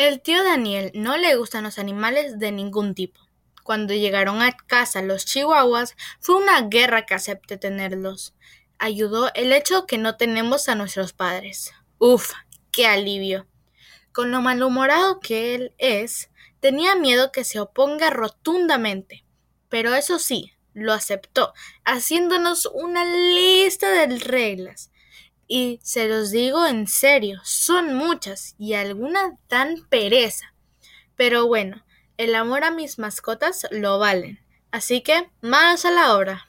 El tío Daniel no le gustan los animales de ningún tipo. Cuando llegaron a casa los chihuahuas, fue una guerra que acepte tenerlos. Ayudó el hecho que no tenemos a nuestros padres. Uf, qué alivio. Con lo malhumorado que él es, tenía miedo que se oponga rotundamente. Pero eso sí, lo aceptó, haciéndonos una lista de reglas. Y se los digo en serio, son muchas y algunas dan pereza. Pero bueno, el amor a mis mascotas lo valen. Así que, manos a la obra.